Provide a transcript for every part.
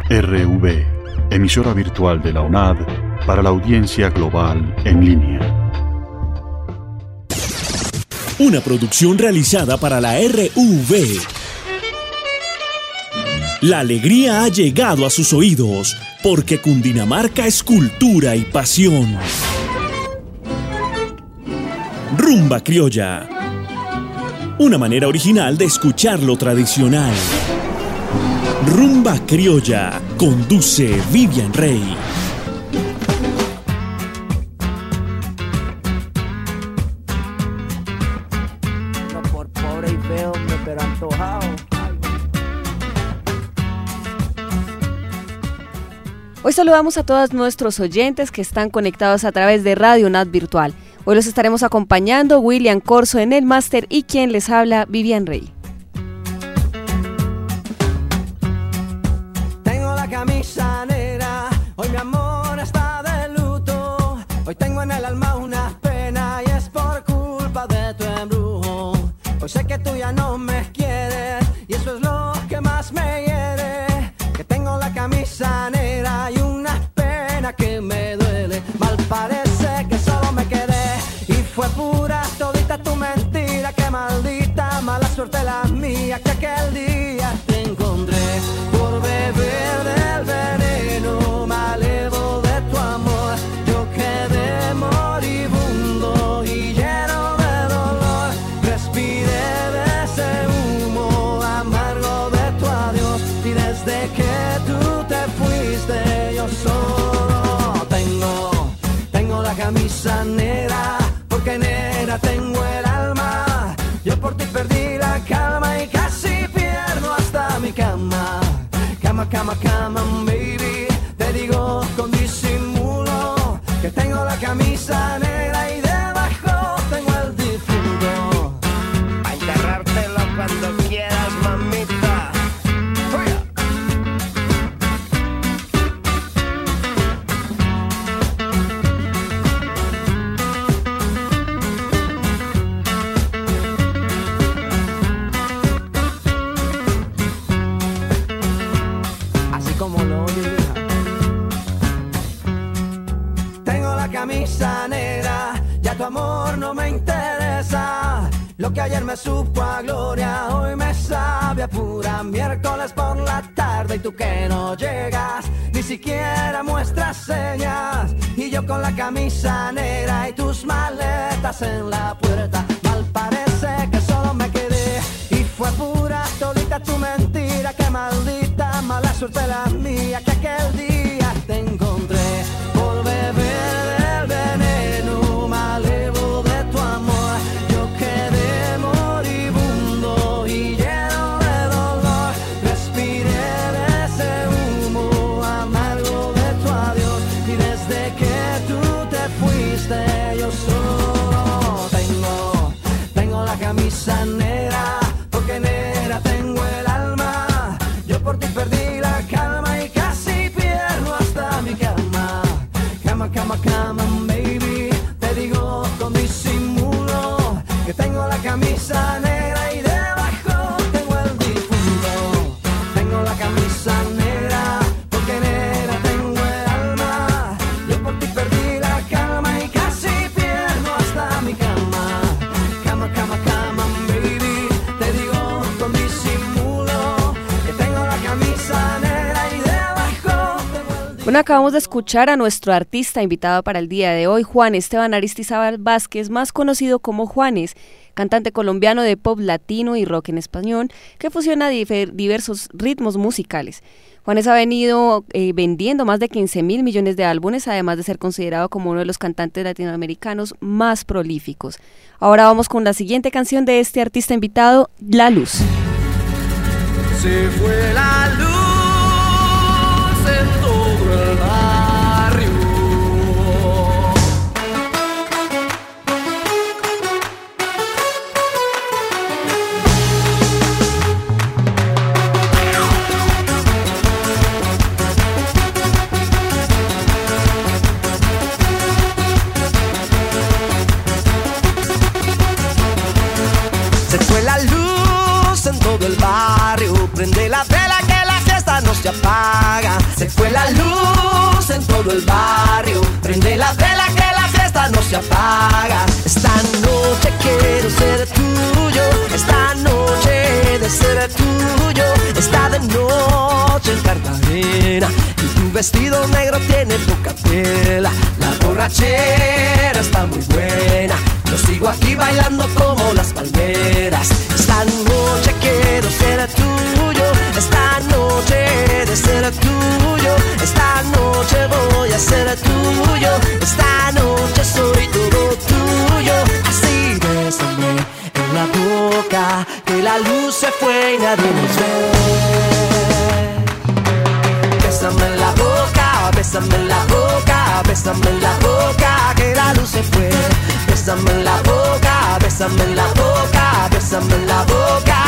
RV, emisora virtual de la UNAD para la audiencia global en línea. Una producción realizada para la RV. La alegría ha llegado a sus oídos, porque Cundinamarca es cultura y pasión. Rumba criolla. Una manera original de escuchar lo tradicional. Rumba criolla. Conduce Vivian Rey. No por pobre y feo, pero antojado. Hoy saludamos a todos nuestros oyentes que están conectados a través de Radio UNAD Virtual. Hoy los estaremos acompañando William Corso en el máster y quien les habla, Vivian Rey. Tengo la camisa negra, hoy mi amor está de luto. Hoy tengo en el alma una pena y es por culpa de tu embrujo. Hoy sé que tú ya no me quieres y eso es lo que más me hiere. Que tengo la camisa negra y una pena que me duele. Mal parece que solo me quedé y fue pura todita tu mentira. Que maldita mala suerte la mía que aquel día te encontré. Por beber del veneno malevo de tu amor, yo quedé moribundo y lleno de dolor. Respiré de ese humo amargo de tu adiós y desde que tú te fuiste yo solo tengo la camisa negra, porque negra tengo el alma. Yo por ti perdí la calma y casi pierdo hasta mi cama. Cama, cama, cama, baby. Te digo con disimulo que tengo la camisa negra y debajo tengo el difunto. A enterrártelo cuando quieras, mamita. Así como lo oye, hija. Tengo la camisa negra, ya tu amor no me interesa. Lo que ayer me supo a gloria, hoy me sabe a pura miércoles por la tarde. Y tú que no llegas, ni siquiera muestras señas. Y yo con la camisa negra y tus maletas en la puerta. Mal parece que solo me quedé y fue pura todita tu mentira. Que maldita mala suerte la mía que aquel día te encontré. Por beber del veneno malevo de tu amor, yo quedé moribundo y lleno de dolor. Respiré de ese humo amargo de tu adiós y desde que tú te fuiste yo solo tengo la camisa negra, porque negra tengo el alma. Yo por ti perdí la calma y casi pierdo hasta mi cama. Cama, cama, cama, baby. Te digo con disimulo que tengo la camisa negra y debajo tengo el difunto. Tengo la camisa negra, porque negra tengo el alma. Yo por ti perdí la calma y casi pierdo hasta mi cama. Cama, cama, cama, baby. Te digo con disimulo que tengo la camisa negra y debajo tengo el difunto. Bueno, acabamos de escuchar a nuestro artista invitado para el día de hoy, Juan Esteban Aristizábal Vázquez, más conocido como Juanes, cantante colombiano de pop latino y rock en español, que fusiona diversos ritmos musicales. Juanes ha venido vendiendo más de 15.000 millones de álbumes, además de ser considerado como uno de los cantantes latinoamericanos más prolíficos. Ahora vamos con la siguiente canción de este artista invitado, La Luz. Se fue la luz en todo el barrio. Se fue la luz en todo el barrio. Prende la vela que la fiesta fiesta no se apaga. Se fue la luz en todo el barrio. Prende la vela que la fiesta no se apaga. Esta noche quiero ser tuyo. Esta noche de ser tuyo. Está de noche en Cartagena y tu vestido negro tiene poca tela. La borrachera está muy buena. Yo sigo aquí bailando como las palmeras. Esta noche quiero ser tuyo. Esta noche de ser tuyo. Esta noche voy a ser tuyo. Esta noche soy todo tuyo. Así bésame en la boca, que la luz se fue y nadie nos ve. Bésame en la boca, bésame en la boca, bésame en la boca, que la luz se fue. Bésame en la boca, bésame en la boca, bésame en la boca.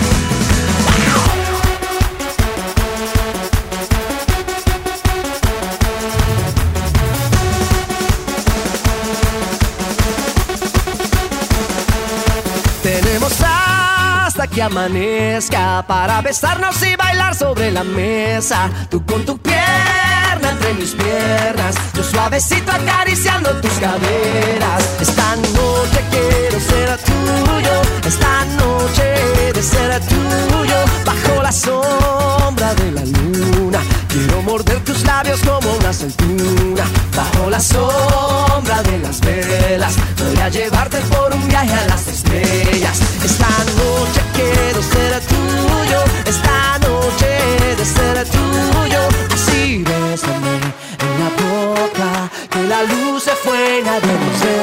Tenemos hasta que amanezca para besarnos y bailar sobre la mesa. Tú con tu pierna entre mis piernas, yo suavecito acariciando tus caderas. Esta noche quiero ser tuyo. Esta noche de ser tuyo. Bajo la sombra de la luna quiero morder tus labios como una aceituna. Bajo la sombra de las velas voy a llevarte por un viaje a las estrellas. Esta noche quiero ser tuyo. Esta noche de ser tuyo. Así bésame en la boca, que la luz se fue y nadie nos ve.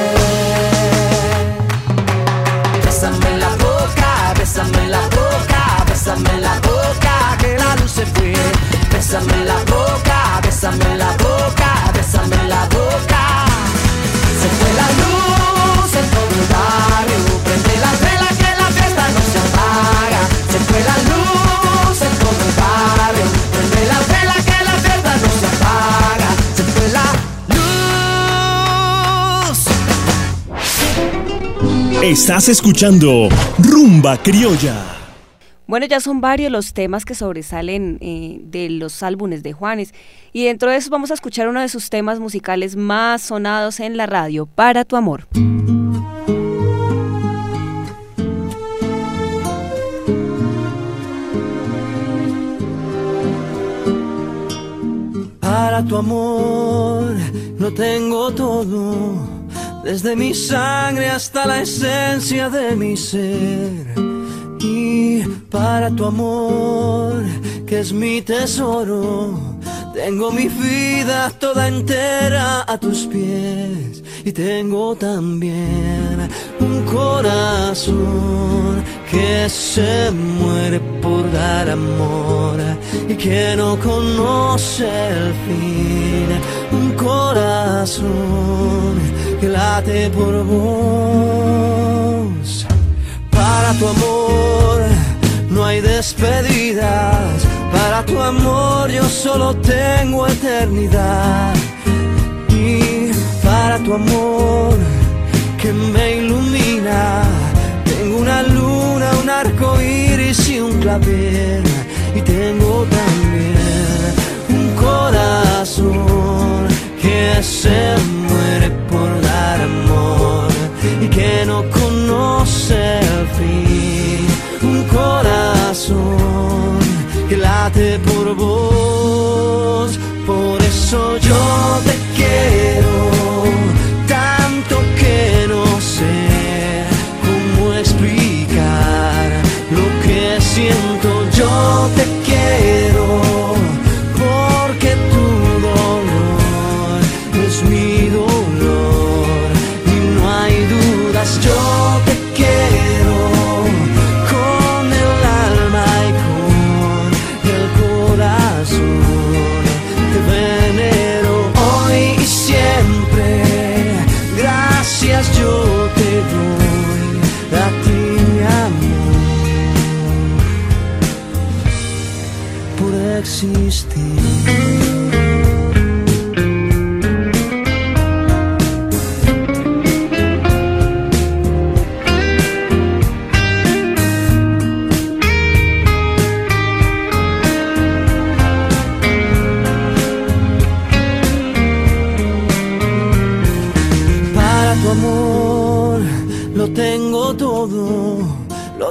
Bésame en la boca, bésame en la boca, bésame en la boca, que la luz se fue. Bésame en la boca, bésame en la boca, bésame en la boca. Se fue la luz en todo el barrio. Prende la vela que la fiesta no se apaga. Se fue la luz en todo el barrio. Prende la vela que la fiesta no se apaga. Se fue la luz. Estás escuchando Rumba Criolla. Bueno, ya son varios los temas que sobresalen de los álbumes de Juanes, y dentro de eso vamos a escuchar uno de sus temas musicales más sonados en la radio, Para tu amor. Para tu amor lo tengo todo, desde mi sangre hasta la esencia de mi ser. Y para tu amor, que es mi tesoro, tengo mi vida toda entera a tus pies. Y tengo también un corazón que se muere por dar amor y que no conoce el fin. Un corazón que late por vos. Para tu amor no hay despedidas. Para tu amor yo solo tengo eternidad. Y para tu amor que me ilumina, tengo una luna, un arco iris y un clavel. Y tengo también un corazón que se muere por dar amor y que no conoce el fin. Un corazón que late por vos. Por eso yo te quiero tanto que no sé cómo explicar lo que siento. Yo te quiero porque tu dolor es mi dolor y no hay dudas. Yo te quiero con el alma y con el corazón. Te venero hoy y siempre. Gracias yo te doy a ti, mi amor, por existir.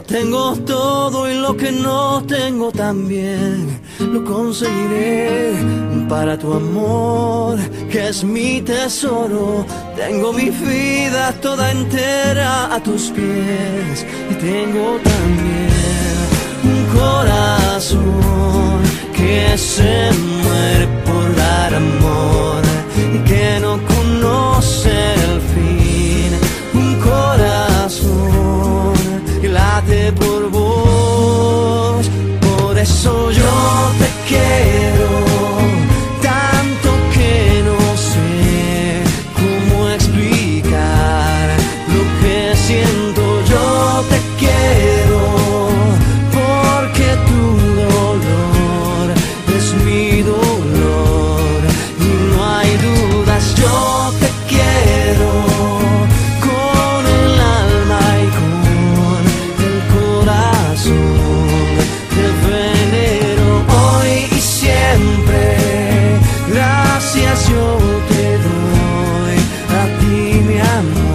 tengo todo y lo que no tengo también lo conseguiré para tu amor, que es mi tesoro. Tengo mi vida toda entera a tus pies y tengo también un corazón que se muere por dar amor y que no conoce el fin. Un corazón que late por vos, por eso yo te quiero tanto que no sé cómo explicar lo que siento. Yo te quiero porque tu dolor es mi dolor y no hay dudas. Yo te quiero con el alma y con el corazón. Te venero hoy y siempre. Gracias yo te doy a ti, mi amor.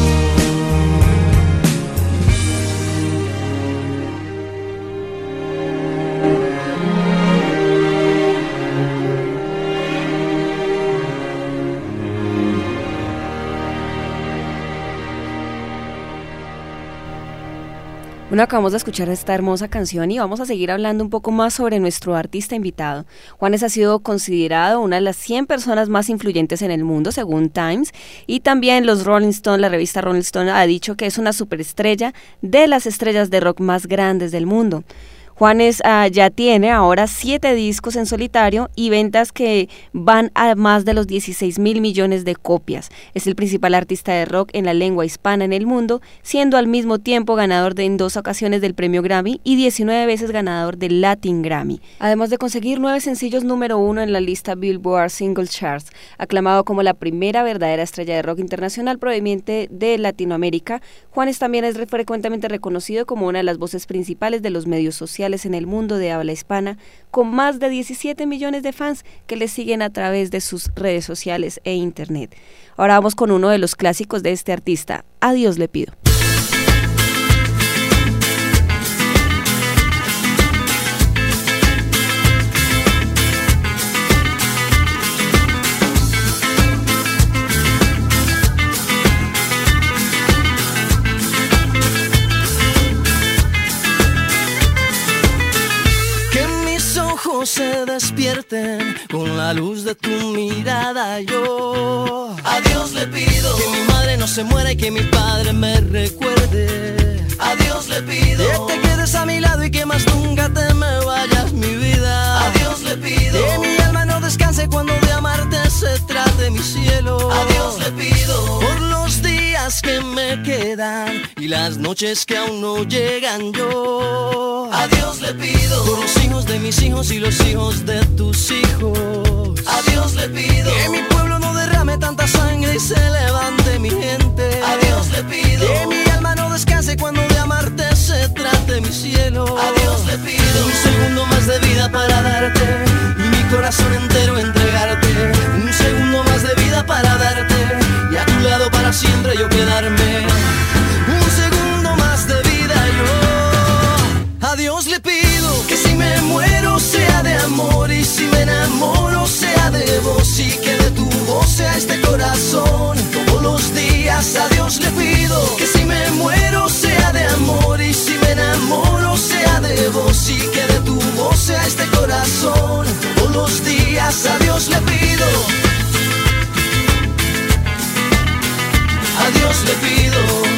Bueno, acabamos de escuchar esta hermosa canción y vamos a seguir hablando un poco más sobre nuestro artista invitado. Juanes ha sido considerado una de las 100 personas más influyentes en el mundo, según Times, y también los Rolling Stone, la revista Rolling Stone, ha dicho que es una superestrella de las estrellas de rock más grandes del mundo. Juanes ya tiene ahora 7 discos en solitario y ventas que van a más de los 16.000 millones de copias. Es el principal artista de rock en la lengua hispana en el mundo, siendo al mismo tiempo ganador en 2 ocasiones del premio Grammy y 19 veces ganador del Latin Grammy. Además de conseguir 9 sencillos número 1 en la lista Billboard Single Charts, aclamado como la primera verdadera estrella de rock internacional proveniente de Latinoamérica, Juanes también es frecuentemente reconocido como una de las voces principales de los medios sociales en el mundo de habla hispana, con más de 17 millones de fans que le siguen a través de sus redes sociales e internet. Ahora vamos con uno de los clásicos de este artista, A Dios le pido. Se despierten con la luz de tu mirada. Yo a Dios le pido que mi madre no se muera y que mi padre me recuerde. A Dios le pido que te quedes a mi lado y que más nunca te me vayas, mi vida. A Dios le pido que mi alma no descanse cuando de amarte se trate, mi cielo. A Dios le pido por los días que me quedan y las noches que aún no llegan. Yo a Dios le pido por los hijos de mis hijos y los hijos de tus hijos. A Dios le pido que mi pueblo no derrame tanta sangre y se levante mi gente. A Dios le pido que mi alma no descanse cuando de amarte se trate, mi cielo. A Dios le pido un segundo más de vida para darte y mi corazón entero entregarte. Un segundo más de vida para darte y a tu lado para siempre yo quedarme. Un segundo más de vida yo. A Dios le pido que si me muero sea de amor y si me enamoro sea de vos y que de tu voz sea este corazón todos los días. A Dios le pido que si me muero sea de amor y si me enamoro sea de vos y que de tu voz sea este corazón todos los días. A Dios le pido. A Dios le pido.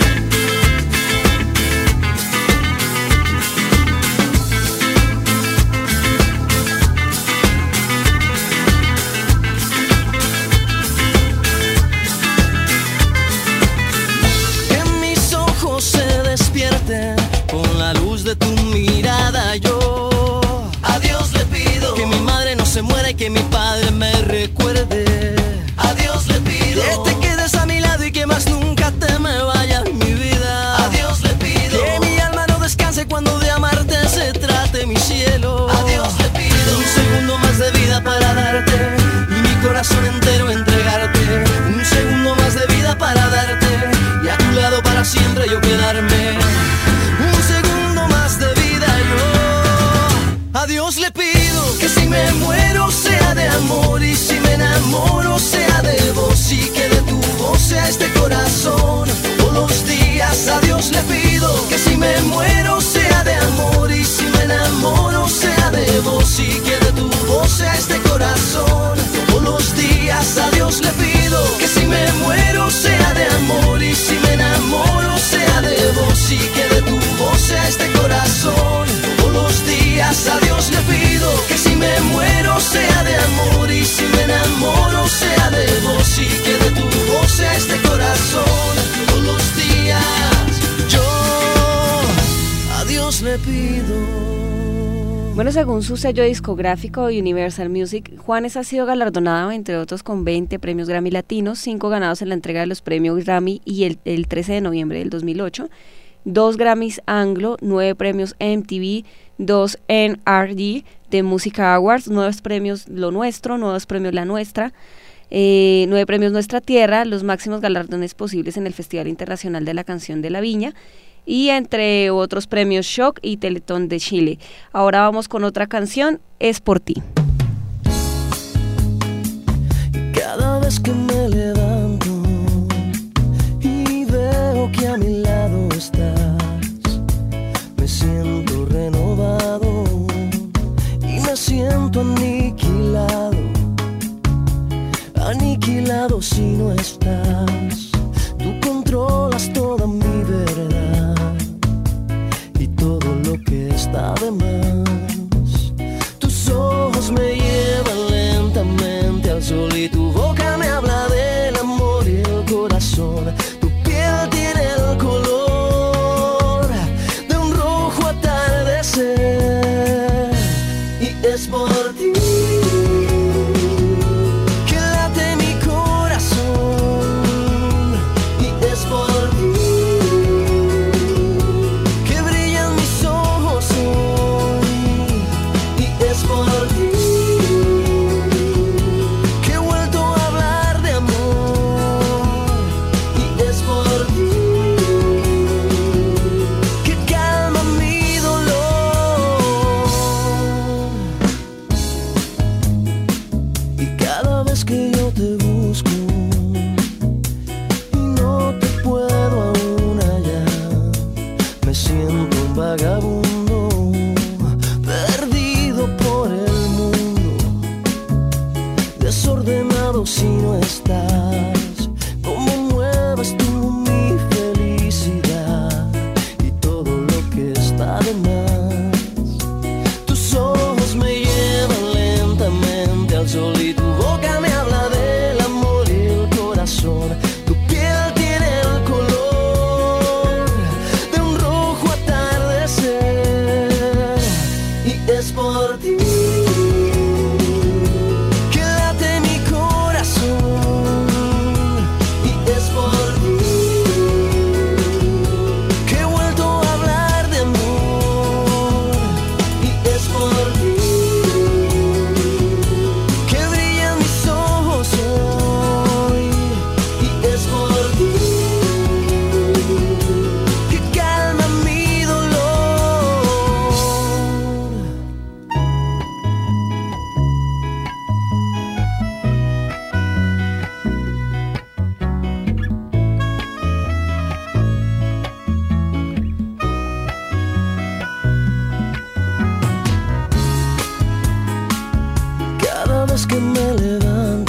Con la luz de tu mirada yo a Dios le pido que mi madre no se muera y que mi padre me recuerde. A Dios le pido que te quedes a mi lado y que más nunca te me vayas, mi vida. A Dios le pido que mi alma no descanse cuando de amarte se trate, mi cielo. A Dios le pido un segundo más de vida para darte y mi corazón entero entregarte. Un segundo más de vida para darte y a tu lado para siempre yo quedarme. Un segundo Bueno, según su sello discográfico Universal Music, Juanes ha sido galardonado, entre otros, con 20 premios Grammy Latinos, 5 ganados en la entrega de los premios Grammy y el 13 de noviembre del 2008, 2 Grammys Anglo, 9 premios MTV, 2 NRD de Música Awards, 9 premios Lo Nuestro, 9 premios La Nuestra, 9 premios Nuestra Tierra, los máximos galardones posibles en el Festival Internacional de la Canción de la Viña, y entre otros premios Shock y Teletón de Chile. Ahora vamos con otra canción, Es por ti. Cada vez que me levanto y veo que a mi lado estás, me siento renovado y me siento aniquilado si no estás. Tú controlas toda mi verdad y todo lo que está de más. Tus ojos me llevan lentamente al sol y tu boca me habla del amor y el corazón. Tu piel tiene el color de un rojo atardecer y es por ti que late mi corazón y es por ti que brillan mis ojos hoy y es por ti que he vuelto a hablar de amor y es por ti que calma mi dolor. Y cada vez que yo te busco y no te puedo aún hallar, me siento un vagabundo perdido por el mundo, desordenado si no estás. Cómo mueves tú mi felicidad y todo lo que está de más. Tus ojos me llevan lentamente al sol y tu boca me habla del amor y el corazón. Tu piel tiene el color de un rojo atardecer y es por ti que late mi corazón y es por ti que he vuelto a hablar de amor y es por ti que brillan mis ojos hoy y es por ti que calma mi dolor. Cada vez que me levanto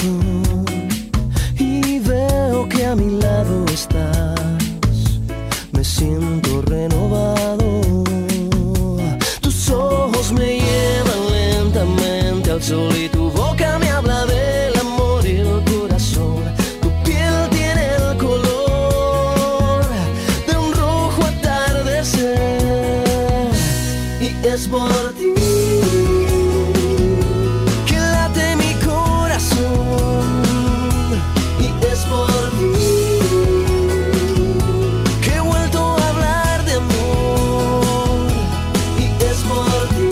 y veo que a mi lado estás, me siento renovado. Tus ojos me llevan lentamente al sol y tu boca me habla del amor y el corazón. Tu piel tiene el color de un rojo atardecer y es por ti que late mi corazón y es por ti que he vuelto a hablar de amor y es por ti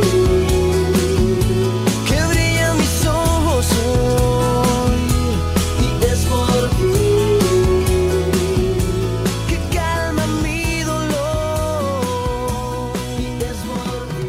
que brillan mis ojos hoy y es por ti que calma mi dolor y es por ti.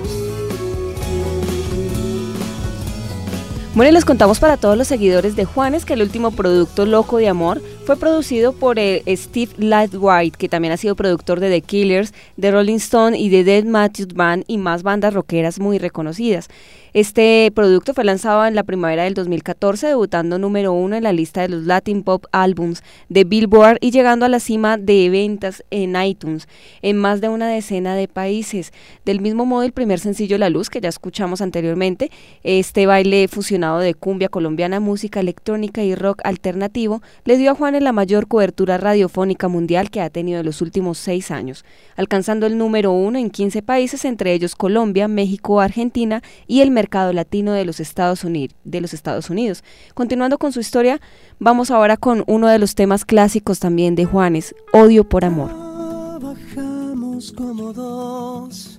Bueno, y les contamos para todos los seguidores de Juanes que el último producto, Loco de Amor, fue producido por Steve Lillywhite, que también ha sido productor de The Killers, de Rolling Stone y de Dead Matthews Band y más bandas rockeras muy reconocidas. Este producto fue lanzado en la primavera del 2014, debutando número 1 en la lista de los Latin Pop Albums de Billboard y llegando a la cima de ventas en iTunes en más de una decena de países. Del mismo modo, el primer sencillo La Luz, que ya escuchamos anteriormente, este baile fusionado de cumbia colombiana, música electrónica y rock alternativo, le dio a Juanes tiene la mayor cobertura radiofónica mundial que ha tenido en los últimos 6 años, alcanzando el número 1 en 15 países, entre ellos Colombia, México, Argentina y el mercado latino de los Estados Unidos. Continuando con su historia, vamos ahora con uno de los temas clásicos también de Juanes, Odio por amor. Bajamos como dos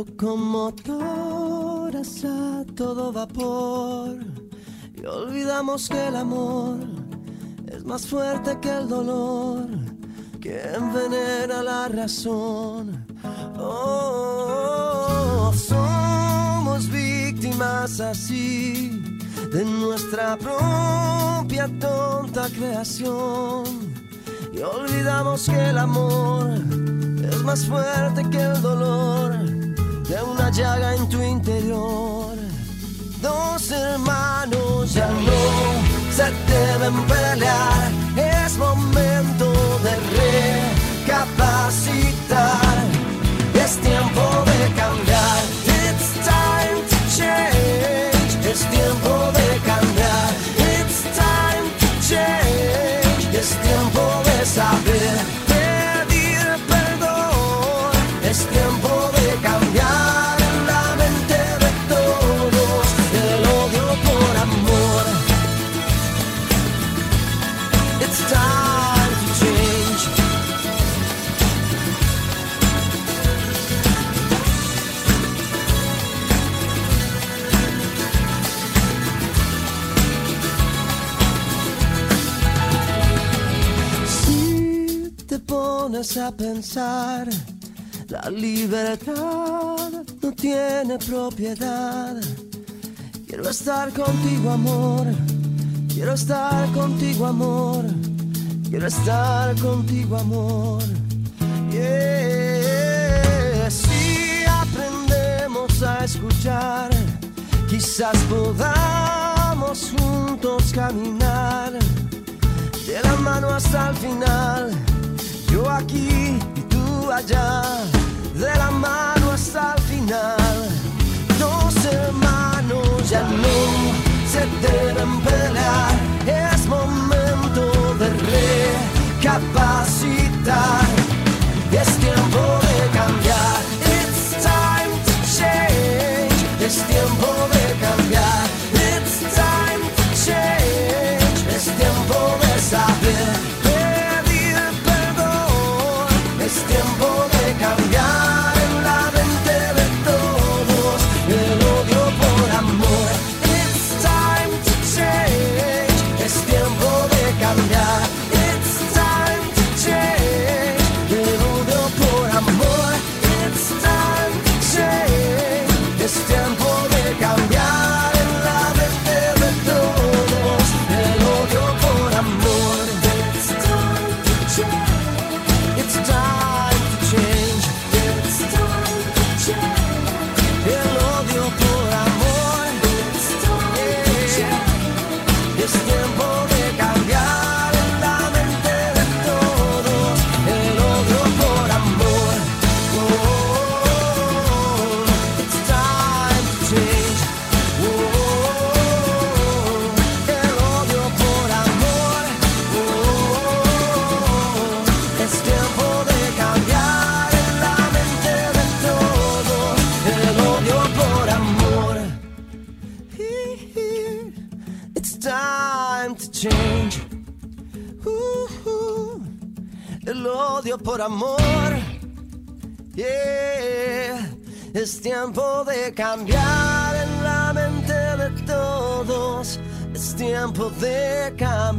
locomotoras a todo vapor y olvidamos que el amor es más fuerte que el dolor, que envenena la razón. Oh, somos víctimas así de nuestra propia tonta creación y olvidamos que el amor es más fuerte que el dolor de una llaga en tu interior. Dos hermanos ya no se deben pelear, es momento de recapacitar, es tiempo de cambiar. It's time to change, es tiempo de cambiar. It's time to change, es tiempo de saber pedir perdón, es tiempo de cambiar en la mente de todos el odio por amor. It's time to change. Si te pones a pensar, la libertad no tiene propiedad. Quiero estar contigo, amor. Quiero estar contigo, amor. Quiero estar contigo, amor. Yeah. Si aprendemos a escuchar, quizás podamos juntos caminar de la mano hasta el final. Yo aquí y tú allá, de la mano hasta el final. Dos hermanos ya no se deben pelear, es momento de recapacitar, es tiempo de cambiar. It's time to change, es tiempo de cambiar. It's time to change, es tiempo de saber pedir perdón, es tiempo de cambiar en la mente de todos el odio por amor. It's time to change, es tiempo de cambiar. It's time to change, el odio por amor. It's time to change, es tiempo de cambiar en la mente de todos el odio por amor. It's time to change, it's time to change, it's time to change, el odio por amor. It's time to change, es tiempo de cambiar en la mente de todos el odio por amor. Oh, it's time to change. Oh, el odio por amor. Oh, es tiempo de cambiar en la mente de todos el odio por amor. It's time to change. El odio por amor. Yeah. Es tiempo de cambiar en la mente de todos. Es tiempo de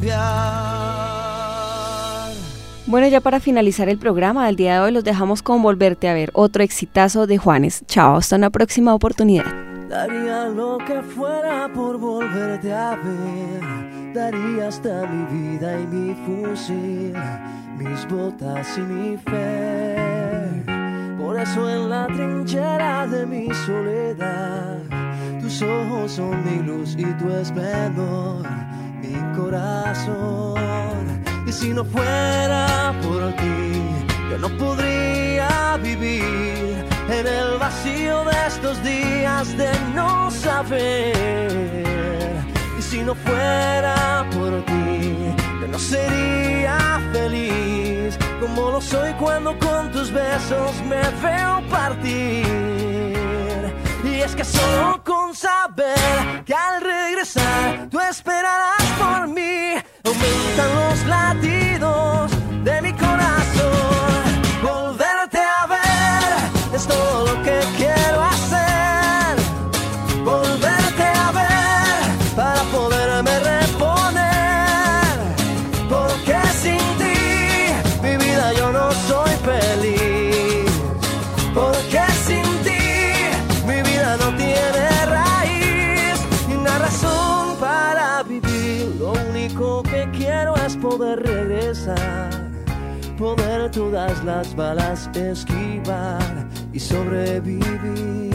cambiar. Bueno, ya para finalizar el programa del día de hoy los dejamos con Volverte a ver, otro exitazo de Juanes. Chao, hasta una próxima oportunidad. Daría lo que fuera por volverte a ver. Daría hasta mi vida y mi fusil, mis botas y mi fe. Por eso en la trinchera de mi soledad, tus ojos son mi luz y tu esplendor, mi corazón. Y si no fuera por ti, yo no podría vivir en el vacío de estos días de no saber. Y si no fuera por ti, yo no sería feliz como lo soy cuando con tus besos me veo partir. Y es que solo con saber que al regresar tú esperarás por mí, aumentan los latidos de mi corazón. Volverte a ver es todo lo que quiero hacer. Volverte a ver para poderme reponer, porque sin ti mi vida yo no soy feliz. Porque sin ti mi vida no tiene raíz ni una razón para vivir. Lo único que quiero es poder regresar, poder todas las balas esquivar y sobrevivir.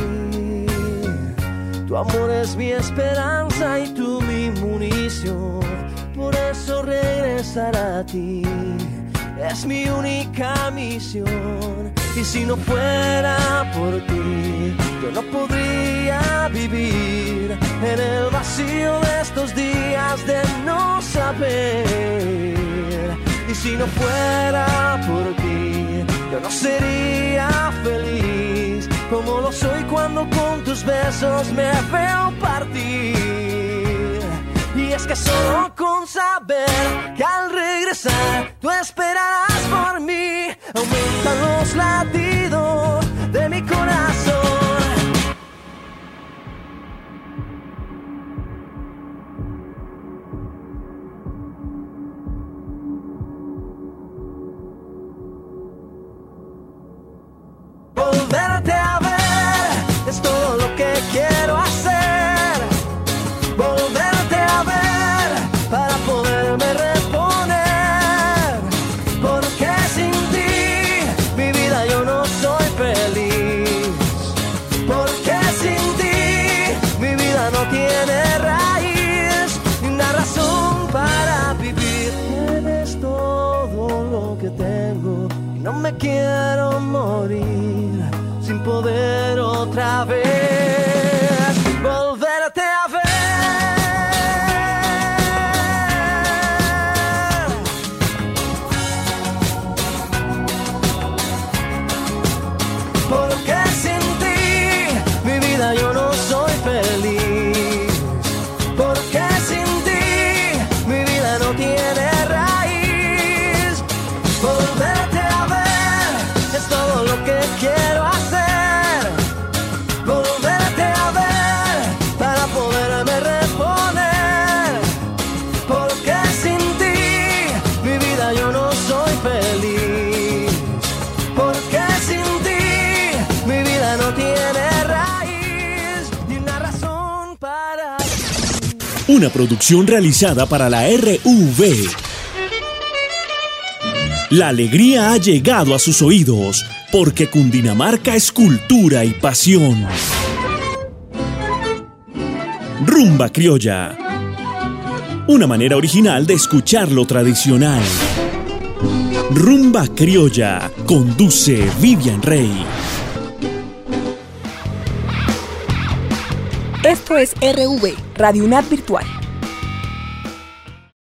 Tu amor es mi esperanza y tú mi munición, por eso regresar a ti es mi única misión. Y si no fuera por ti, yo no podría vivir en el vacío de estos días de no saber. Y si no fuera por ti, yo no sería feliz como lo soy cuando con tus besos me veo partir. Y es que solo con saber que al regresar tú esperarás por mí, aumentan los latidos de mi corazón. Volverte a ver es todo lo que quiero hacer. Volverte a ver para poderme reponer, porque sin ti mi vida yo no soy feliz. Porque sin ti mi vida no tiene raíz ni una razón para vivir. Eres todo lo que tengo y no me quiero morir sin poder otra vez volverte a ver. Porque sin ti mi vida yo no soy feliz. Porque sin ti mi vida no tiene raíz. Volverte a ver es todo lo que quiero hacer. Volverte a ver para poderme reponer, porque sin ti mi vida yo no soy feliz. Porque sin ti mi vida no tiene raíz ni una razón para vivir. Una producción realizada para la RV. La alegría ha llegado a sus oídos, porque Cundinamarca es cultura y pasión. Rumba criolla. Una manera original de escuchar lo tradicional. Rumba criolla. Conduce Vivian Rey. Esto es RV, Radio UNAD Virtual.